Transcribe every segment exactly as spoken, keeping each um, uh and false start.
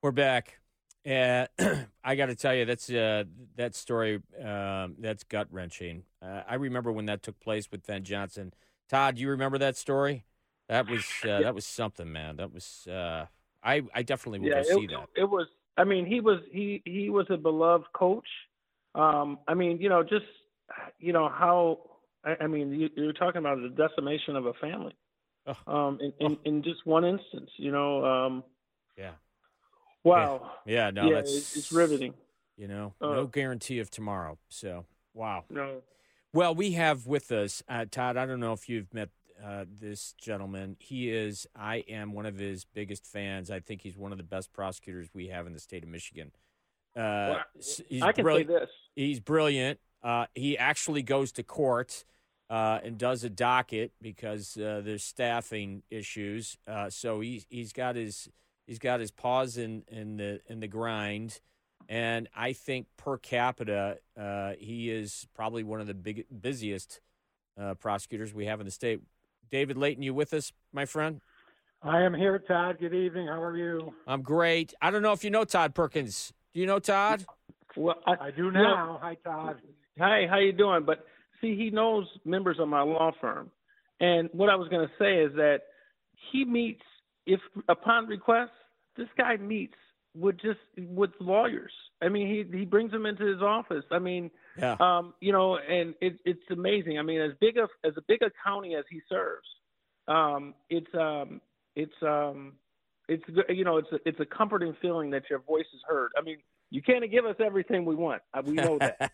We're back. Uh, I got to tell you, that's uh, that story. Um, that's gut wrenching. Uh, I remember when that took place with Ben Johnson. Todd, do you remember that story? That was uh, Yeah, that was something, man. That was. Uh, I I definitely will yeah. go It, see that. it was. I mean, he was he he was a beloved coach. Um, I mean, you know, just you know how. I, I mean, you, you're talking about the decimation of a family. Oh, Um, in, oh, in in just one instance, you know. Um, yeah, yeah, wow. yeah. No, Yeah, it, it's that's riveting. you know Uh, no guarantee of tomorrow. So wow. no. Well, we have with us uh, Todd. I don't know if you've met uh, this gentleman. He is. I am one of his biggest fans. I think he's one of the best prosecutors we have in the state of Michigan. Uh, Well, s- he's I can say brilliant. this. He's brilliant. Uh, he actually goes to court uh, and does a docket because uh, there's staffing issues. Uh, so he's he's got his he's got his paws in in the in the grind, and I think per capita uh, he is probably one of the big busiest uh, prosecutors we have in the state. David Layton, you with us, my friend? I am here, Todd. Good evening. How are you? I'm great. I don't know if you know Todd Perkins. Do you know Todd? Well, I, I do you know, now. Hi, Todd. Hi, how you doing? But see, he knows members of my law firm, and what I was going to say is that he meets, if upon request, this guy meets with just with lawyers. I mean, he he brings them into his office. I mean, Yeah. um, you know, and it, it's amazing. I mean, as big a as a big a county as he serves, um, it's um, it's um, it's you know, it's a, it's a comforting feeling that your voice is heard. I mean, you can't give us everything we want. Uh, We know that.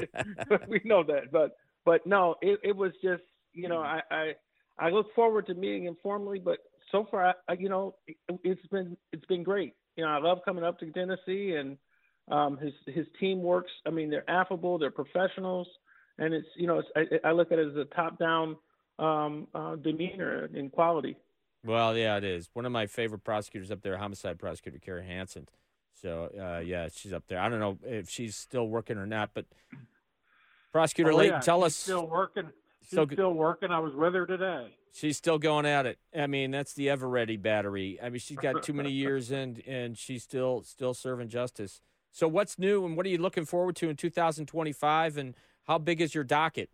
we know that. But but no, it, it was just you know I, I I look forward to meeting him formally. But so far, I, I, you know, it, it's been it's been great. You know, I love coming up to Tennessee, and um, his his team works. I mean, they're affable, they're professionals, and it's you know it's, I, I look at it as a top down um, uh, demeanor and quality. Well, yeah, it is. One of my favorite prosecutors up there, homicide prosecutor Carrie Hansen. So, uh, yeah, she's up there. I don't know if she's still working or not, but prosecutor Oh Layton, yeah, tell she's us. still working. She's Still, still working. I was with her today. she's still going at it. I mean, that's the ever ready battery. I mean, she's got too many years in, and she's still still serving justice. So, what's new, and what are you looking forward to in two thousand twenty-five? And how big is your docket?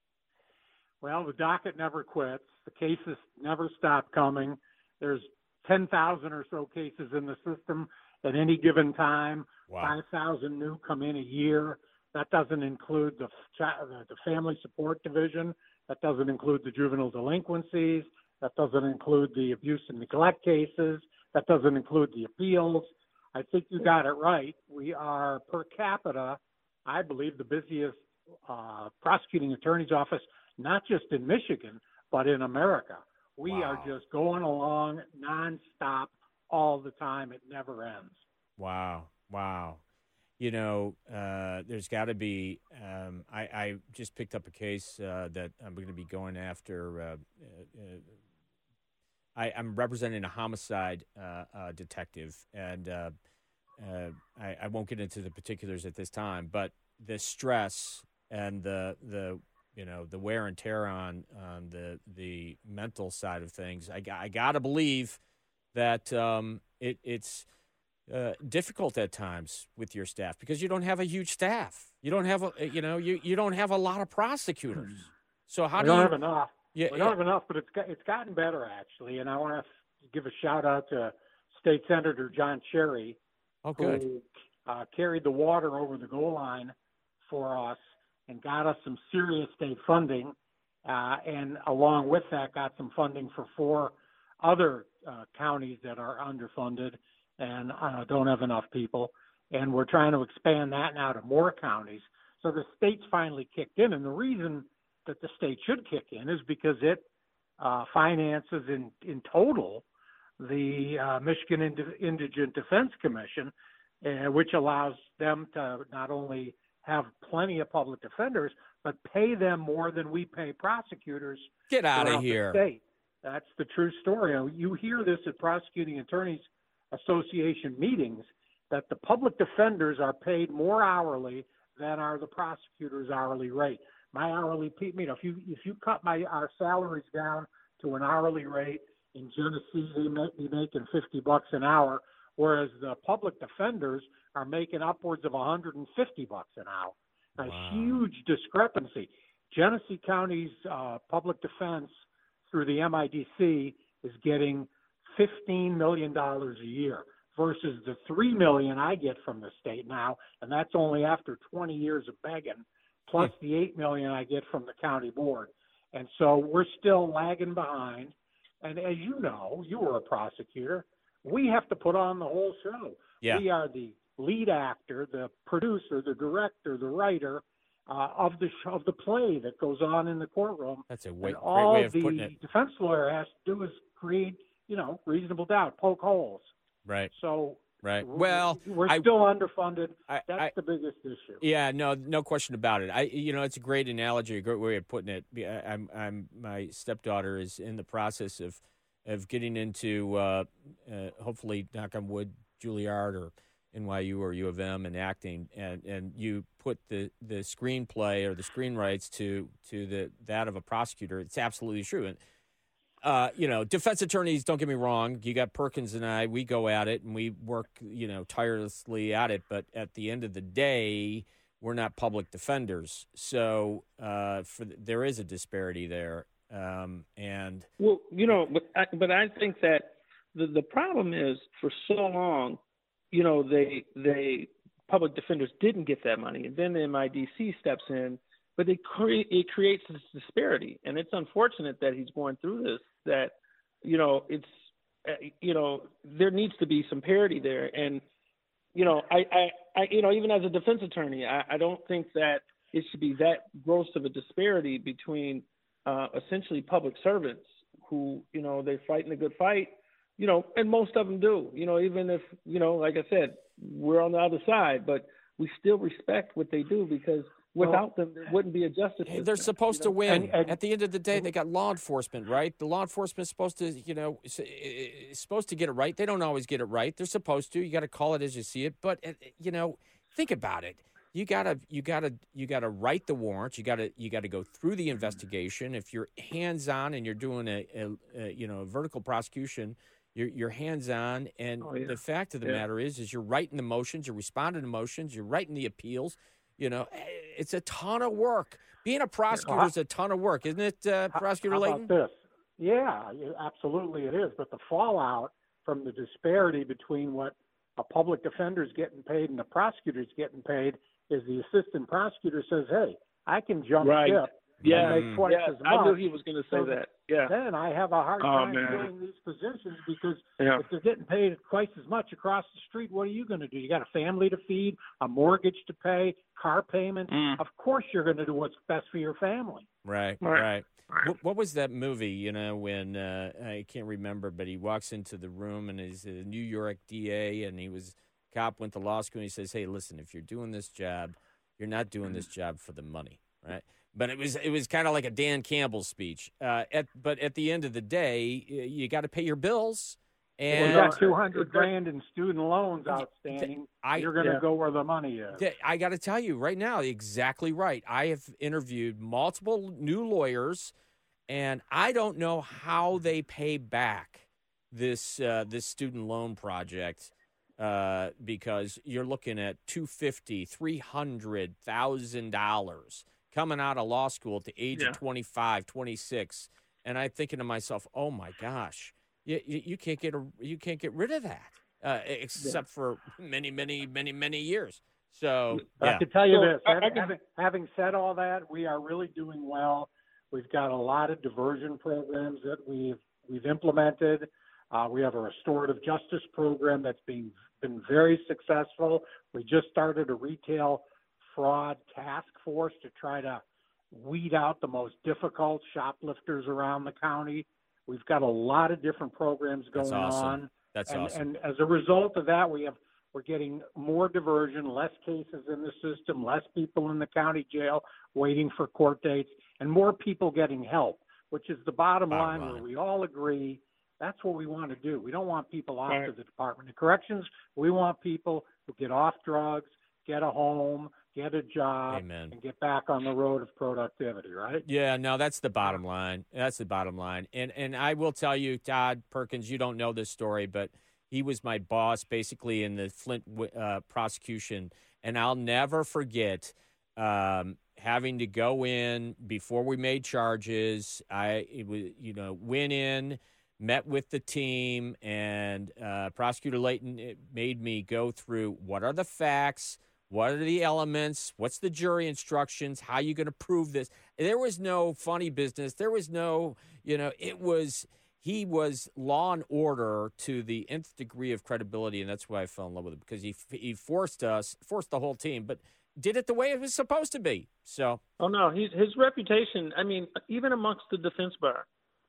Well, the docket never quits. The cases never stop coming. There's ten thousand or so cases in the system at any given time. Wow. five thousand new come in a year. That doesn't include the, cha- the the family support division. That doesn't include the juvenile delinquencies. That doesn't include the abuse and neglect cases. That doesn't include the appeals. I think you got it right. We are per capita, I believe, the busiest uh, prosecuting attorney's office, not just in Michigan, but in America. We Wow. are just going along nonstop all the time. It never ends. Wow. Wow. You know, uh, there's got to be. Um, I, I just picked up a case uh, that I'm going to be going after. Uh, uh, I, I'm representing a homicide uh, uh, detective, and uh, uh, I, I won't get into the particulars at this time. But the stress and the the you know the wear and tear on on the the mental side of things, I, I got to believe that um, it, it's. Uh, difficult at times with your staff because you don't have a huge staff. You don't have a, you know, you, you don't have a lot of prosecutors. So how we do don't you? have enough. Yeah, We yeah. don't have enough, but it's got, it's gotten better actually. And I want to give a shout out to State Senator John Cherry, Oh, good. who uh, carried the water over the goal line for us and got us some serious state funding, uh, and along with that, got some funding for four other uh, counties that are underfunded and uh, don't have enough people. And we're trying to expand that now to more counties. So the state's finally kicked in. And the reason that the state should kick in is because it uh, finances in, in total the uh, Michigan Ind- Indigent Defense Commission, uh, which allows them to not only have plenty of public defenders, but pay them more than we pay prosecutors. Get out of throughout the here. state. That's the true story. You hear this at Prosecuting Attorneys Association meetings, that the public defenders are paid more hourly than are the prosecutors' hourly rate. My hourly, you know, if you if you cut my our salaries down to an hourly rate in Genesee, they may be making fifty bucks an hour. whereas the public defenders are making upwards of one hundred fifty bucks an hour. A Wow. huge discrepancy. Genesee County's uh, public defense through the M I D C is getting fifteen million dollars a year versus the three million dollars I get from the state now, and that's only after twenty years of begging, plus the eight million dollars I get from the county board. And so we're still lagging behind. And as you know, you were a prosecutor, we have to put on the whole show. Yeah. We are the lead actor, the producer, the director, the writer uh, of the sh- of the play that goes on in the courtroom. That's a way, and great all way of the putting it. defense lawyer has to do is create, you know, reasonable doubt, poke holes. Right. So Right. w- Well, we're I- still underfunded. I- That's I- the biggest issue. Yeah, no, no question about it. I, you know, it's a great analogy, a great way of putting it. I- I'm, I'm, my stepdaughter is in the process of, of getting into, uh, uh, hopefully, knock on wood, Juilliard or N Y U or U of M and acting, and, and you put the, the screenplay or the screenwrites to to the that of a prosecutor. It's absolutely true. And uh, you know, defense attorneys, don't get me wrong, you got Perkins and I, we go at it and we work, you know, tirelessly at it. But at the end of the day, we're not public defenders. So uh, for there is a disparity there. Um, and Well, you know, but I, but I think that the the problem is for so long, you know, they they public defenders didn't get that money, and then the M I D C steps in, but they cre- it creates this disparity, and it's unfortunate that he's going through this. That you know, it's uh, you know, there needs to be some parity there, and you know, I I, I you know, even as a defense attorney, I, I don't think that it should be that gross of a disparity between uh, essentially public servants who, you know, they're fighting a good fight, you know, and most of them do, you know, even if, you know, like I said, we're on the other side, but we still respect what they do because without them, there wouldn't be a justice system. they're supposed you to know? win. And- and- At the end of the day, they got law enforcement, right? The law enforcement's supposed to, you know, is, is supposed to get it right. They don't always get it right. They're supposed to. You got to call it as you see it. But uh, you know, think about it. You gotta, you gotta, you gotta write the warrant. You gotta, you gotta go through the investigation. If you're hands-on and you're doing a, a, a you know, a vertical prosecution, you're, you're hands-on. And Oh, yeah. the fact of the Yeah. matter is, is you're writing the motions, you're responding to motions, you're writing the appeals. You know, it's a ton of work. Being a prosecutor is a ton of work, isn't it, uh, Prosecutor How Layton? about this? Yeah, yeah, absolutely it is. But the fallout from the disparity between what a public defender is getting paid and the prosecutor is getting paid is the assistant prosecutor says, hey, I can jump Right. ship Yeah, and make twice yeah, as I knew much. he was going to say So that. Yeah. Then I have a hard Oh, time man. filling these positions because Yeah. if they're getting paid twice as much across the street, what are you going to do? You got a family to feed, a mortgage to pay, car payments. Mm. Of course you're going to do what's best for your family. Right, Right. right. What, what was that movie, you know, when uh, I can't remember, but he walks into the room and he's a New York D A and he was, cop went to law school and he says, hey, listen, if you're doing this job, you're not doing this job for the money, right? But it was it was kind of like a Dan Campbell speech. Uh, at but at the end of the day, y- you got to pay your bills. Well, And you got two hundred grand in student loans Yeah, outstanding. I- You're going to yeah. go where the money is. th- I got to tell you right now, exactly right. I have interviewed multiple new lawyers, and I don't know how they pay back this uh, this student loan project uh, because you're looking at two hundred fifty thousand dollars, three hundred thousand dollars coming out of law school at the age Yeah. of twenty-five, twenty-six, and I'm thinking to myself, oh my gosh, you, you, you can't get a, you can't get rid of that uh, except for many, many, many, many years. So I yeah, can tell you So, this. I- I having, can- having, having said all that, we are really doing well. We've got a lot of diversion programs that we've we've implemented. Uh, we have a restorative justice program that's been been very successful. We just started a retail fraud task force to try to weed out the most difficult shoplifters around the county. We've got a lot of different programs going That's awesome. on. that's and, awesome. and as a result of that, we have we're getting more diversion, less cases in the system, less people in the county jail waiting for court dates, and more people getting help, which is the bottom, Bottom line, line. where we all agree that's what we want to do. We don't want people off Right. to the Department of Corrections. We want people who get off drugs, get a home, get a job, Amen. and get back on the road of productivity, right? Yeah, no, that's the bottom line. That's the bottom line. And and I will tell you, Todd Perkins, you don't know this story, but he was my boss basically in the Flint uh, prosecution. And I'll never forget um, having to go in before we made charges. I, it was, you know, went in, met with the team, and uh, Prosecutor Layton made me go through what are the facts, what are the elements, what's the jury instructions, how are you going to prove this? There was no funny business. There was no, you know, it was, he was law and order to the nth degree of credibility, and that's why I fell in love with him, because he he forced us, forced the whole team, but did it the way it was supposed to be. So, oh no, he's his reputation. I mean, even amongst the defense bar,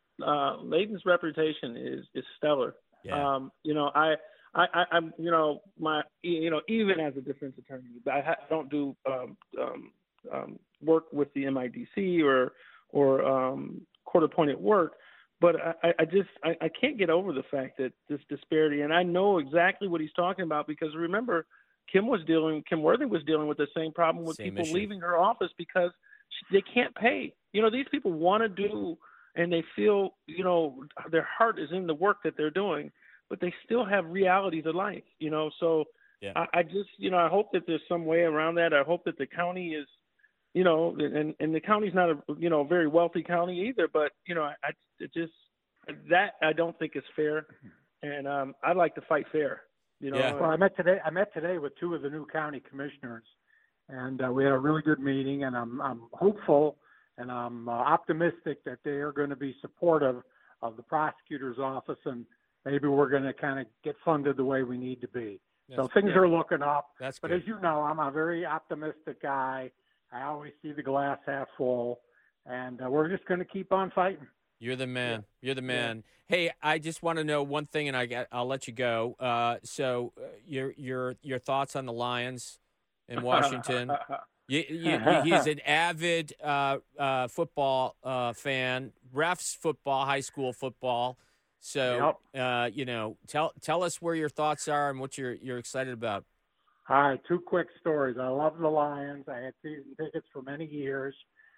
uh, Layton's reputation is is stellar. Yeah. Um, you know, I. I, I, I'm, you know, my, you know, even as a defense attorney, I ha- don't do um, um, um, work with the M I D C or or um, court-appointed work, but I, I just I, I can't get over the fact that this disparity, and I know exactly what he's talking about, because remember, Kim was dealing, Kim Worthy was dealing with the same problem with Same people issue. leaving her office because she, they can't pay. You know, these people want to do, and they feel, you know, their heart is in the work that they're doing, but they still have realities of life, you know. So yeah. I, I just, you know, I hope that there's some way around that. I hope that the county is, you know, and, and the county's not a, you know, very wealthy county either, but, you know, I it just, that I don't think is fair. And um, I'd like to fight fair, you know. Yeah. Well, I met today, I met today with two of the new county commissioners, and uh, we had a really good meeting, and I'm, I'm hopeful and I'm uh, optimistic that they are going to be supportive of the prosecutor's office, and maybe we're going to kind of get funded the way we need to be. That's, so things yeah. are looking up. That's but good. as you know, I'm a very optimistic guy. I always see the glass half full, and uh, we're just going to keep on fighting. You're the man. Yeah. You're the man. Yeah. Hey, I just want to know one thing, and I got, I'll let you go. Uh, so, uh, your your your thoughts on the Lions in Washington? you, you, you, he's an avid uh, uh, football uh, fan. Refs football, high school football. So, yep. uh, you know, tell tell us where your thoughts are and what you're you're excited about. All right, two quick stories. I love the Lions. I had season tickets for many years.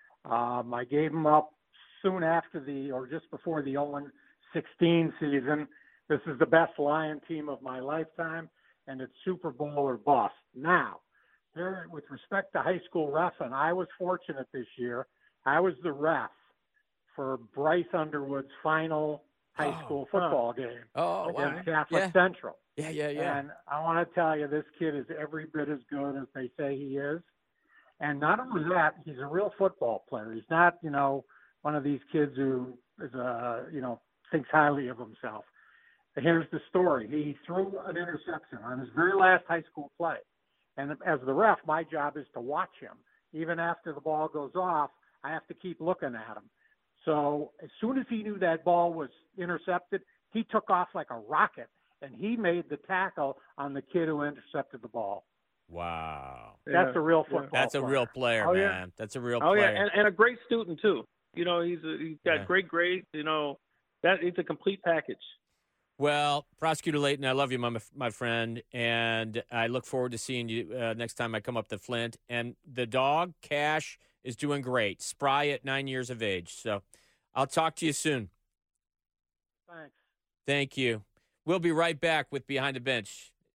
Um, I gave them up soon after the, or just before the oh and sixteen season. This is the best Lion team of my lifetime, and it's Super Bowl or bust. Now, there, with respect to high school reffing, I was fortunate this year. I was the ref for Bryce Underwood's final high oh, school football game oh, against wow. Catholic yeah. Central. Yeah, yeah, yeah. And I want to tell you, this kid is every bit as good as they say he is. And not only that, he's a real football player. He's not, you know, one of these kids who is, uh, you know, thinks highly of himself. Here's the story. He threw an interception on his very last high school play. And as the ref, my job is to watch him. Even after the ball goes off, I have to keep looking at him. So as soon as he knew that ball was intercepted, he took off like a rocket, and he made the tackle on the kid who intercepted the ball. Wow. That's yeah. a real football That's player. a real player, oh, man. Yeah. That's a real oh, player. yeah, and, and a great student, too. You know, he's a, he's got yeah. great grades. You know, that it's a complete package. Well, Prosecutor Layton, I love you, my, my friend, and I look forward to seeing you uh, next time I come up to Flint. And the dog, Cash, is doing great. Spry at nine years of age. So I'll talk to you soon. Thanks. Thank you. We'll be right back with Behind the Bench.